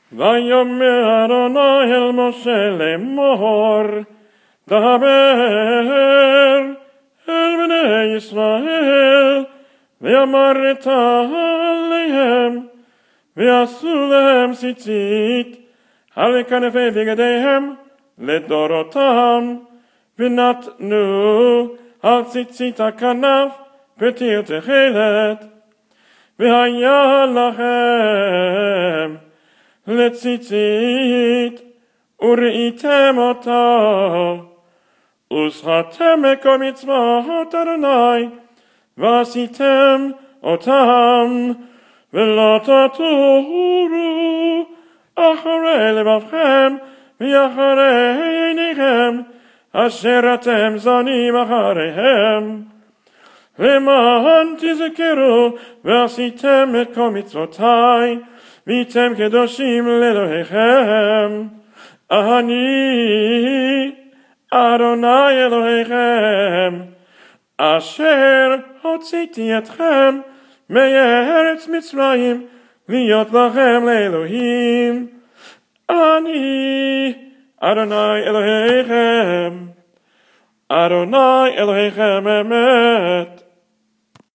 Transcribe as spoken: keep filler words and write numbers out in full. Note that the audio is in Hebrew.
ויאמר אדוני אל משה לאמור, דבר אל בני ישראל, ואמרת עליהם, ועשו להם ציצית על כנפי בגדיהם לדורותם, ונתנו על ציצית הכנף פתיל תכלת, והיה לכם לציצית, וראיתם אותה, וזכרתם מקום מצוות אדוני, ועשיתם אותם, ולא תטורו אחרי לבבכם ואחרי עיניכם, אשר אתם זונים אחריהם, למען תזכרו ועשיתם את כל מצוותי, והייתם קדושים לאלוהיכם. אני אדוני אלוהיכם, אשר הוצאתי אתכם מארץ מצרים, להיות לכם לאלוהים. אני אדוני אלוהיכם, אדוני אלוהיכם אמת.